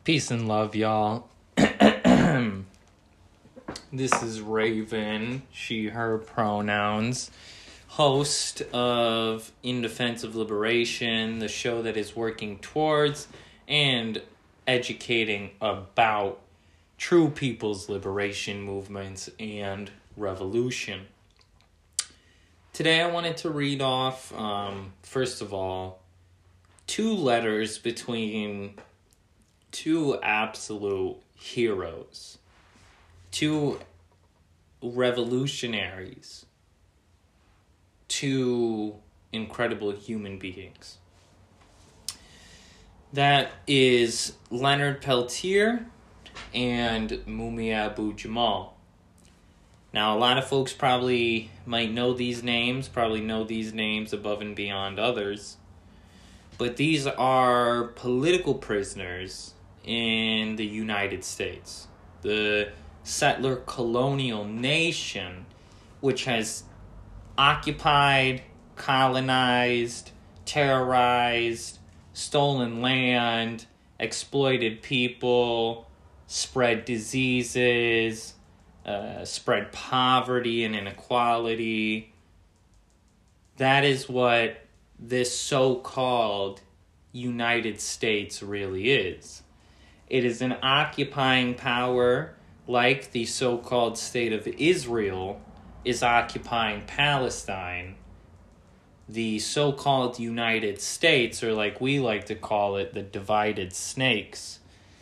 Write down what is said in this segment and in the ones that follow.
Peace and love, y'all. This is Raven, she, her pronouns, host of In Defense of Liberation, the show that is working towards and educating about true people's liberation movements and revolution. Today I wanted to read off, first of all, two letters between two absolute heroes, two revolutionaries, two incredible human beings. That is Leonard Peltier and Mumia Abu-Jamal. Now, a lot of folks probably might know these names above and beyond others, but these are political prisoners in the United States, the settler colonial nation, which has occupied, colonized, terrorized, stolen land, exploited people, spread diseases, spread poverty and inequality. That is what this so-called United States really is. It is an occupying power like the so-called state of Israel is occupying Palestine. The so-called United States, or like we like to call it, the divided snakes,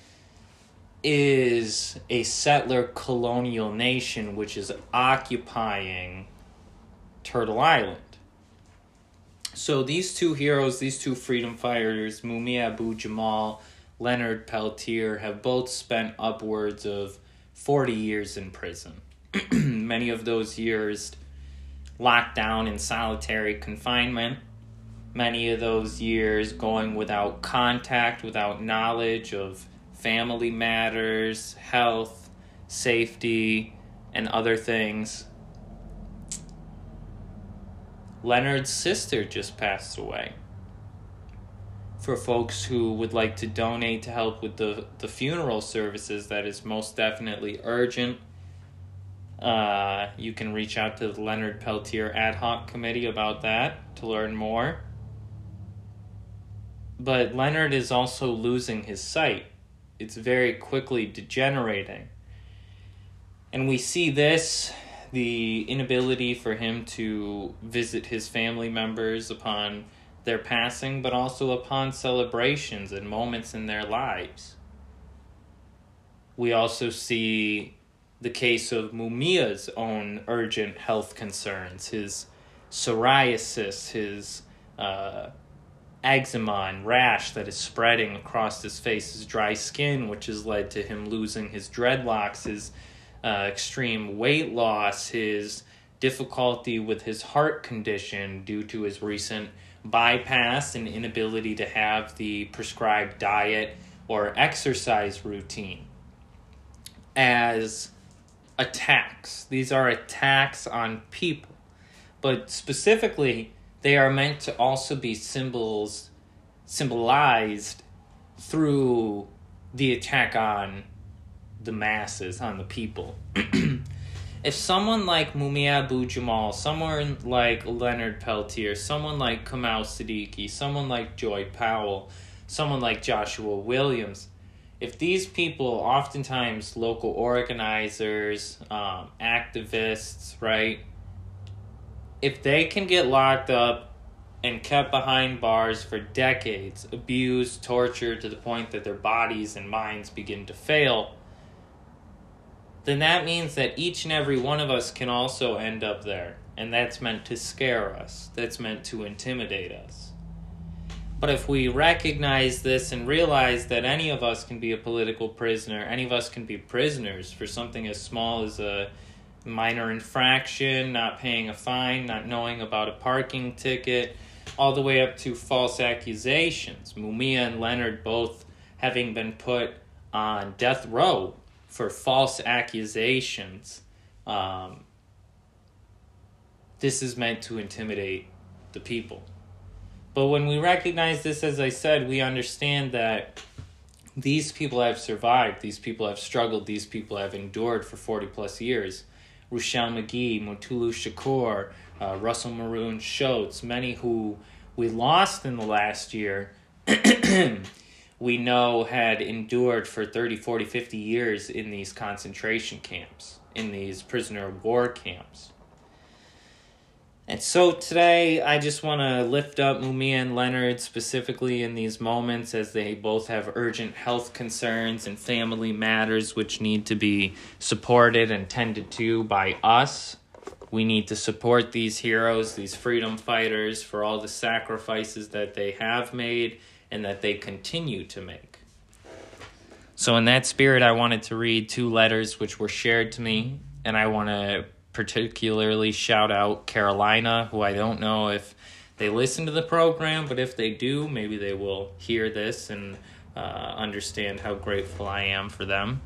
is a settler colonial nation which is occupying Turtle Island. So these two heroes, these two freedom fighters, Mumia Abu-Jamal, Leonard Peltier, have both spent upwards of 40 years in prison. Many of those years locked down in solitary confinement. Many of those years going without contact, without knowledge of family matters, health, safety, and other things. Leonard's sister just passed away. For folks who would like to donate to help with the funeral services, that is most definitely urgent. You can reach out to the Leonard Peltier Ad Hoc Committee about that to learn more. But Leonard is also losing his sight. It's very quickly degenerating. And we see this, the inability for him to visit his family members upon their passing, but also upon celebrations and moments in their lives. We also see the case of Mumia's own urgent health concerns, his psoriasis, his eczema and rash that is spreading across his face, his dry skin, which has led to him losing his dreadlocks, his extreme weight loss, his difficulty with his heart condition due to his recent bypass and inability to have the prescribed diet or exercise routine. As attacks. These are attacks on people. But specifically, they are meant to also be symbolized through the attack on the masses, on the people. If someone like Mumia Abu-Jamal, someone like Leonard Peltier, someone like Kamau Siddiqui, someone like Joy Powell, someone like Joshua Williams, if these people, oftentimes local organizers, activists, right, if they can get locked up and kept behind bars for decades, abused, tortured to the point that their bodies and minds begin to fail, then that means that each and every one of us can also end up there. And that's meant to scare us. That's meant to intimidate us. But if we recognize this and realize that any of us can be a political prisoner, any of us can be prisoners for something as small as a minor infraction, not paying a fine, not knowing about a parking ticket, all the way up to false accusations. Mumia and Leonard both having been put on death row for false accusations. This is meant to intimidate the people. But when we recognize this, as I said, we understand that These people have survived. These people have struggled. These people have endured for 40 plus years. Ruchell Magee, Mutulu Shakur, Russell Maroon Shoatz, many who we lost in the last year, we know had endured for 30, 40, 50 years in these concentration camps, in these prisoner of war camps. And so today, I just want to lift up Mumia and Leonard specifically in these moments, as they both have urgent health concerns and family matters which need to be supported and tended to by us. We need to support these heroes, these freedom fighters, for all the sacrifices that they have made and that they continue to make. So in that spirit, I wanted to read 2 letters which were shared to me, and I want to particularly shout out Carolina, who I don't know if they listen to the program, but if they do, maybe they will hear this and understand how grateful I am for them.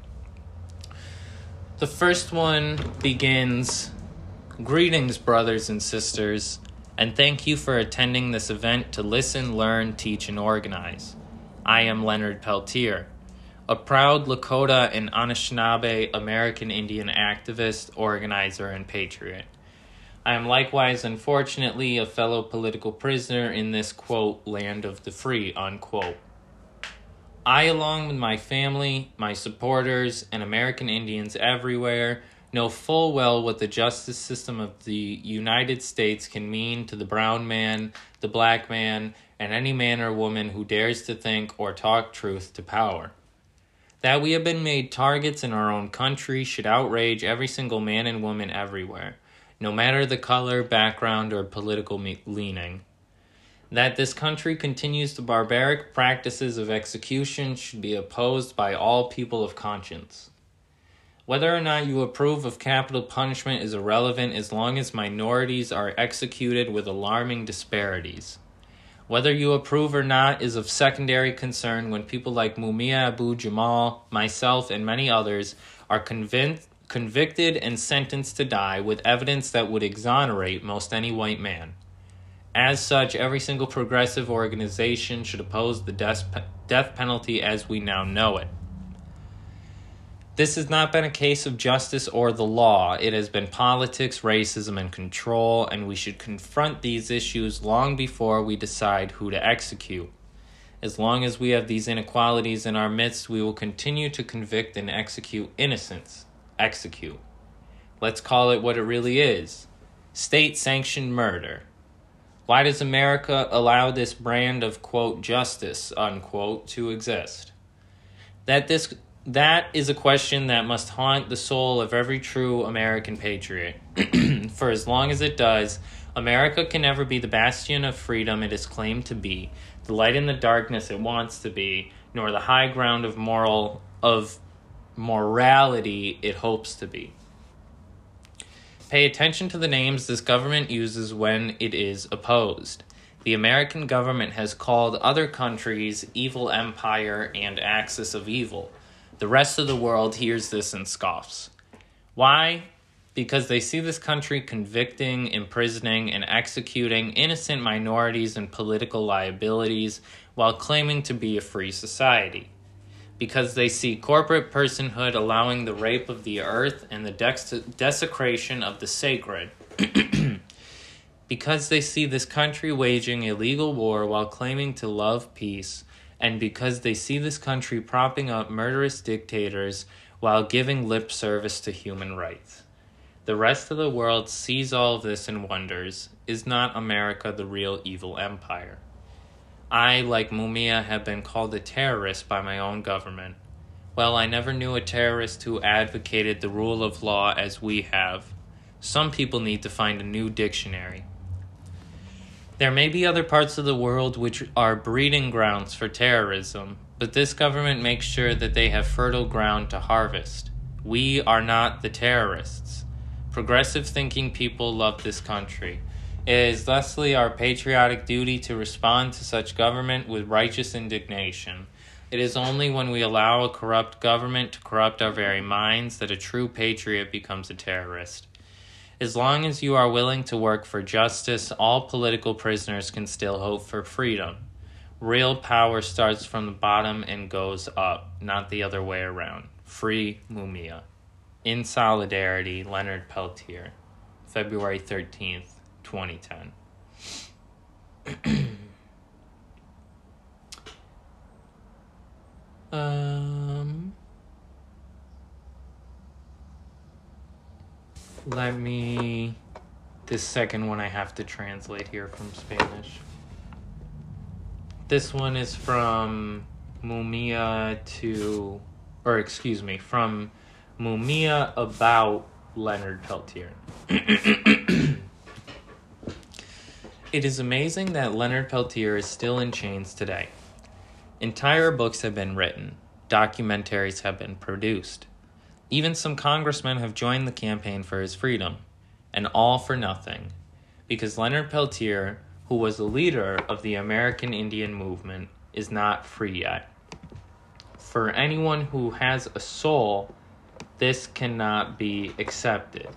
The first one begins, "Greetings, brothers and sisters, and thank you for attending this event to listen, learn, teach, and organize. I am Leonard Peltier, a proud Lakota and Anishinaabe American Indian activist, organizer, and patriot. I am likewise, unfortunately, a fellow political prisoner in this, quote, land of the free, unquote. I, along with my family, my supporters, and American Indians everywhere, know full well what the justice system of the United States can mean to the brown man, the black man, and any man or woman who dares to think or talk truth to power. That we have been made targets in our own country should outrage every single man and woman everywhere, no matter the color, background, or political leaning. That this country continues the barbaric practices of execution should be opposed by all people of conscience. Whether or not you approve of capital punishment is irrelevant as long as minorities are executed with alarming disparities. Whether you approve or not is of secondary concern when people like Mumia Abu-Jamal, myself, and many others are convicted and sentenced to die with evidence that would exonerate most any white man. As such, every single progressive organization should oppose the death penalty as we now know it. This has not been a case of justice or the law. It has been politics, racism, and control, and we should confront these issues long before we decide who to execute. As long as we have these inequalities in our midst, we will continue to convict and execute innocents. Execute. Let's call it what it really is. State-sanctioned murder. Why does America allow this brand of, quote, justice, unquote, to exist? That is a question that must haunt the soul of every true American patriot. For as long as it does, America can never be the bastion of freedom it is claimed to be, the light in the darkness it wants to be, nor the high ground of morality it hopes to be. Pay attention to the names this government uses when it is opposed. The American government has called other countries evil empire and axis of evil. The rest of the world hears this and scoffs. Why? Because they see this country convicting, imprisoning, and executing innocent minorities and political liabilities while claiming to be a free society. Because they see corporate personhood allowing the rape of the earth and the desecration of the sacred. Because they see this country waging illegal war while claiming to love peace, and because they see this country propping up murderous dictators while giving lip service to human rights. The rest of the world sees all of this and wonders, is not America the real evil empire? I, like Mumia, have been called a terrorist by my own government. Well, I never knew a terrorist who advocated the rule of law as we have. Some people need to find a new dictionary. There may be other parts of the world which are breeding grounds for terrorism, but this government makes sure that they have fertile ground to harvest. We are not the terrorists. Progressive thinking people love this country. It is thusly our patriotic duty to respond to such government with righteous indignation. It is only when we allow a corrupt government to corrupt our very minds that a true patriot becomes a terrorist. As long as you are willing to work for justice, all political prisoners can still hope for freedom. Real power starts from the bottom and goes up, not the other way around. Free Mumia. In solidarity, Leonard Peltier. February 13th, 2010. This second one I have to translate here from Spanish. This one is from Mumia from Mumia about Leonard Peltier. It is amazing that Leonard Peltier is still in chains today. Entire books have been written. Documentaries have been produced. Even some congressmen have joined the campaign for his freedom. And all for nothing. Because Leonard Peltier, who was the leader of the American Indian movement, is not free yet. For anyone who has a soul, this cannot be accepted.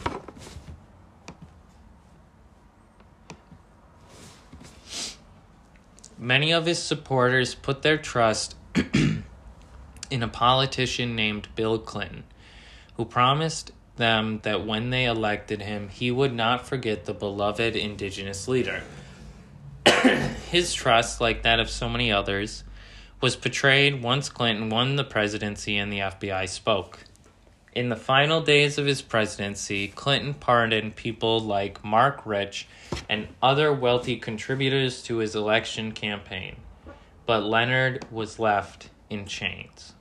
Many of his supporters put their trust in a politician named Bill Clinton, who promised them that when they elected him, he would not forget the beloved indigenous leader. His trust, like that of so many others, was betrayed once Clinton won the presidency and the FBI spoke. In the final days of his presidency, Clinton pardoned people like Mark Rich and other wealthy contributors to his election campaign, but Leonard was left in chains.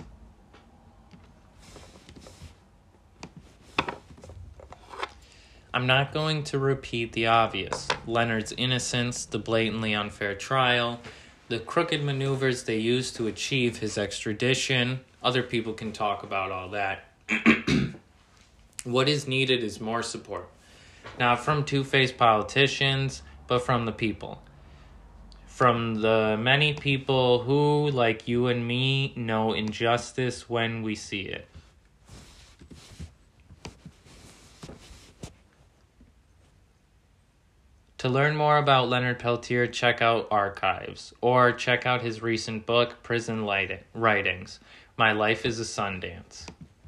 I'm not going to repeat the obvious. Leonard's innocence, the blatantly unfair trial, the crooked maneuvers they used to achieve his extradition. Other people can talk about all that. What is needed is more support. Not from two-faced politicians, but from the people. From the many people who, like you and me, know injustice when we see it. To learn more about Leonard Peltier, check out Archives, or check out his recent book, Prison Writings, My Life is a Sundance.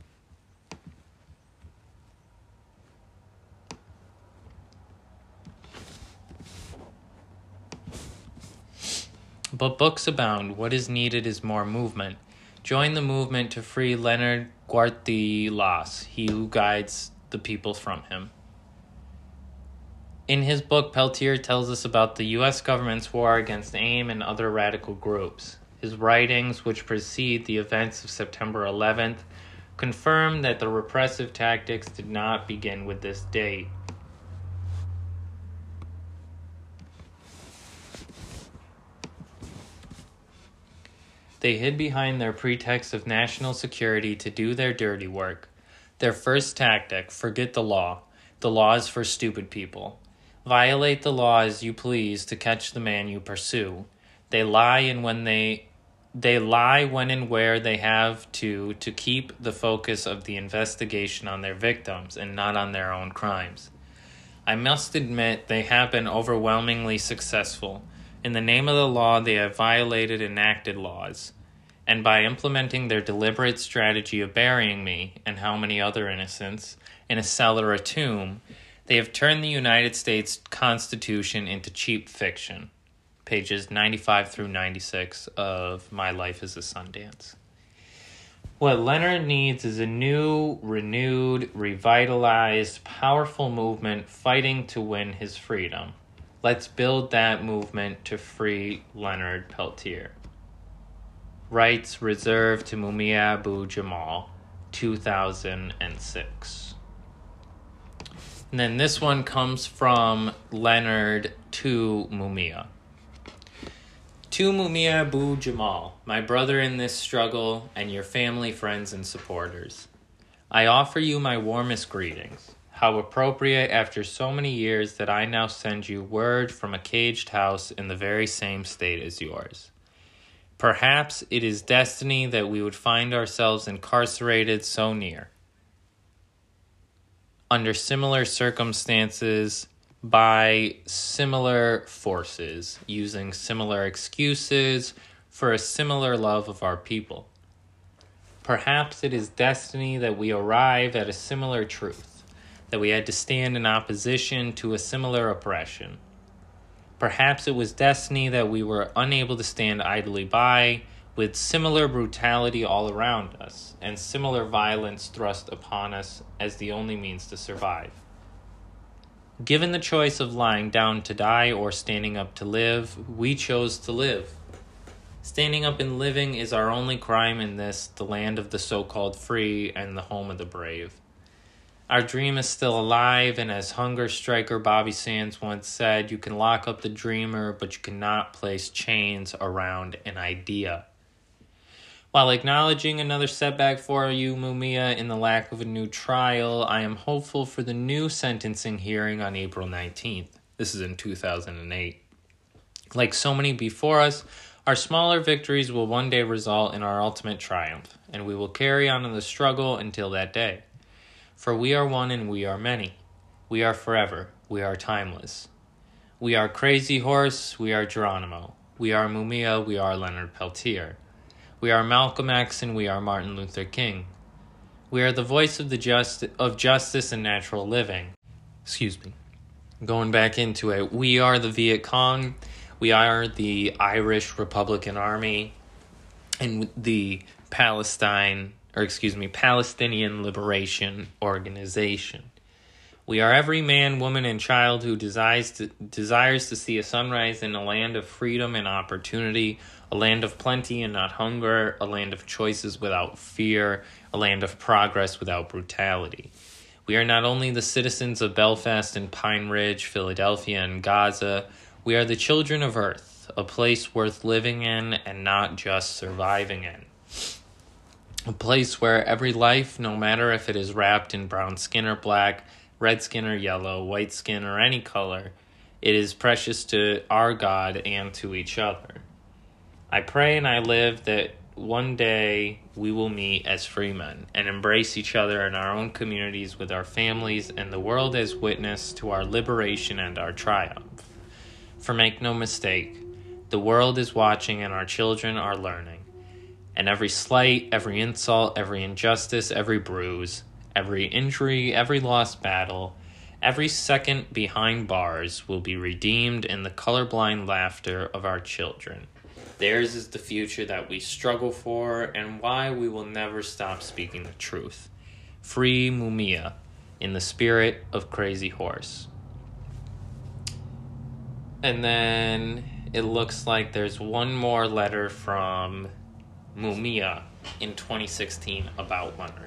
But books abound. What is needed is more movement. Join the movement to free Leonard Garcilas, he who guides the people from him. In his book, Peltier tells us about the U.S. government's war against AIM and other radical groups. His writings, which precede the events of September 11th, confirm that the repressive tactics did not begin with this date. They hid behind their pretext of national security to do their dirty work. Their first tactic, forget the law. The law is for stupid people. Violate the law as you please to catch the man you pursue. They lie when and where they have to keep the focus of the investigation on their victims and not on their own crimes. I must admit they have been overwhelmingly successful. In the name of the law, they have violated enacted laws. And by implementing their deliberate strategy of burying me, and how many other innocents, in a cellar or a tomb, they have turned the United States Constitution into cheap fiction. Pages 95 through 96 of My Life is a Sundance. What Leonard needs is a new, renewed, revitalized, powerful movement fighting to win his freedom. Let's build that movement to free Leonard Peltier. Rights reserved to Mumia Abu-Jamal, 2006. And then this one comes from Leonard to Mumia. To Mumia Abu-Jamal, my brother in this struggle, and your family, friends, and supporters. I offer you my warmest greetings. How appropriate after so many years that I now send you word from a caged house in the very same state as yours. Perhaps it is destiny that we would find ourselves incarcerated so near. Under similar circumstances, by similar forces, using similar excuses for a similar love of our people. Perhaps it is destiny that we arrive at a similar truth, that we had to stand in opposition to a similar oppression. Perhaps it was destiny that we were unable to stand idly by, with similar brutality all around us, and similar violence thrust upon us as the only means to survive. Given the choice of lying down to die or standing up to live, we chose to live. Standing up and living is our only crime in this, the land of the so-called free and the home of the brave. Our dream is still alive, and as hunger striker Bobby Sands once said, you can lock up the dreamer, but you cannot place chains around an idea. While acknowledging another setback for you, Mumia, in the lack of a new trial, I am hopeful for the new sentencing hearing on April 19th. This is in 2008. Like so many before us, our smaller victories will one day result in our ultimate triumph, and we will carry on in the struggle until that day. For we are one and we are many. We are forever. We are timeless. We are Crazy Horse. We are Geronimo. We are Mumia. We are Leonard Peltier. We are Malcolm X and we are Martin Luther King. We are the voice of justice and natural living. Going back into it, we are the Viet Cong. We are the Irish Republican Army and the Palestinian Liberation Organization. We are every man, woman, and child who desires to see a sunrise in a land of freedom and opportunity, a land of plenty and not hunger, a land of choices without fear, a land of progress without brutality. We are not only the citizens of Belfast and Pine Ridge, Philadelphia and Gaza, we are the children of Earth, a place worth living in and not just surviving in. A place where every life, no matter if it is wrapped in brown skin or black, red skin or yellow, white skin or any color, it is precious to our God and to each other. I pray and I live that one day we will meet as free men and embrace each other in our own communities with our families and the world as witness to our liberation and our triumph. For make no mistake, the world is watching and our children are learning. And every slight, every insult, every injustice, every bruise, every injury, every lost battle, every second behind bars will be redeemed in the colorblind laughter of our children. Theirs is the future that we struggle for and why we will never stop speaking the truth. Free Mumia, in the spirit of Crazy Horse. And then it looks like there's one more letter from Mumia in 2016 about Leonard.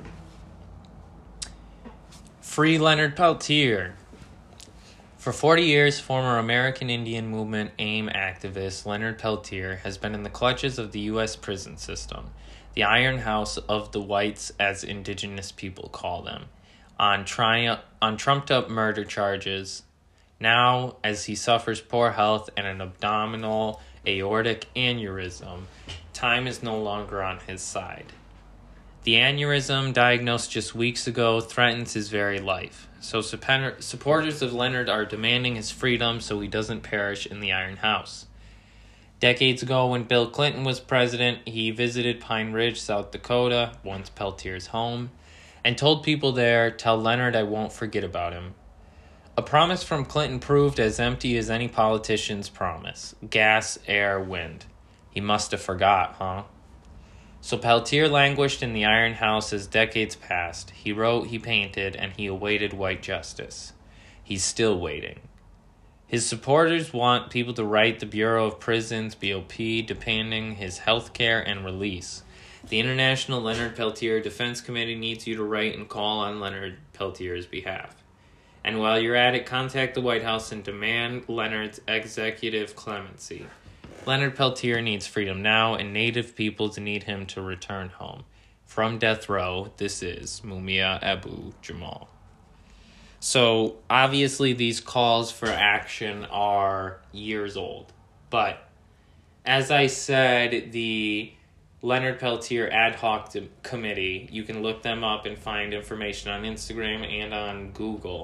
Free Leonard Peltier. For 40 years, former American Indian Movement AIM activist Leonard Peltier has been in the clutches of the U.S. prison system, the Iron House of the whites as indigenous people call them, on trumped-up murder charges. Now, as he suffers poor health and an abdominal aortic aneurysm, time is no longer on his side. The aneurysm, diagnosed just weeks ago, threatens his very life. So supporters of Leonard are demanding his freedom so he doesn't perish in the Iron House. Decades ago, when Bill Clinton was president, he visited Pine Ridge, South Dakota, once Peltier's home, and told people there, "Tell Leonard I won't forget about him." A promise from Clinton proved as empty as any politician's promise. Gas, air, wind. He must have forgot, huh? So Peltier languished in the Iron House as decades passed. He wrote, he painted, and he awaited white justice. He's still waiting. His supporters want people to write the Bureau of Prisons, BOP, demanding his health care and release. The International Leonard Peltier Defense Committee needs you to write and call on Leonard Peltier's behalf. And while you're at it, contact the White House and demand Leonard's executive clemency. Leonard Peltier needs freedom now, and Native peoples need him to return home. From death row, this is Mumia Abu-Jamal. So, obviously, these calls for action are years old. But, as I said, the Leonard Peltier Ad Hoc Committee, you can look them up and find information on Instagram and on Google,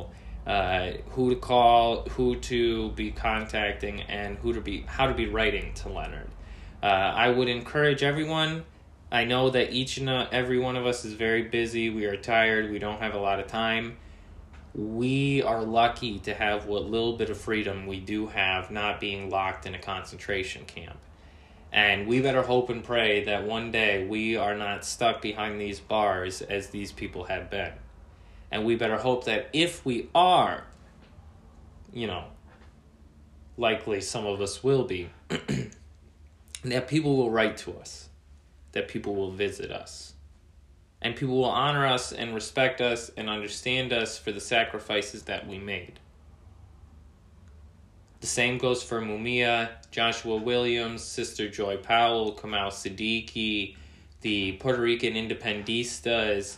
who to call, who to be contacting, and how to be writing to Leonard. I would encourage everyone. I know that each and every one of us is very busy. We are tired. We don't have a lot of time. We are lucky to have what little bit of freedom we do have, not being locked in a concentration camp. And we better hope and pray that one day we are not stuck behind these bars as these people have been. And we better hope that if we are, likely some of us will be, that people will write to us, that people will visit us, and people will honor us and respect us and understand us for the sacrifices that we made. The same goes for Mumia, Joshua Williams, Sister Joy Powell, Kamal Siddiqui, the Puerto Rican Independistas,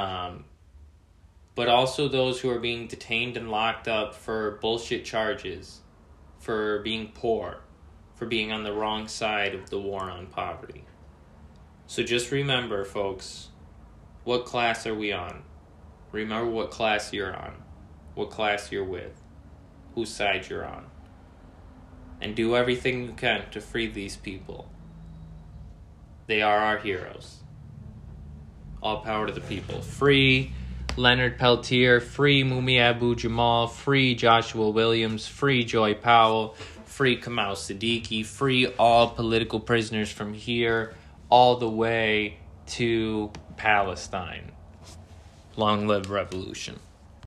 but also those who are being detained and locked up for bullshit charges, for being poor, for being on the wrong side of the war on poverty. So just remember, folks, what class are we on? Remember what class you're on, what class you're with, whose side you're on. And do everything you can to free these people. They are our heroes. All power to the people. Free Leonard Peltier, free Mumia Abu-Jamal, free Joshua Williams, free Joy Powell, free Kamal Siddiqui, free all political prisoners from here all the way to Palestine. Long live revolution.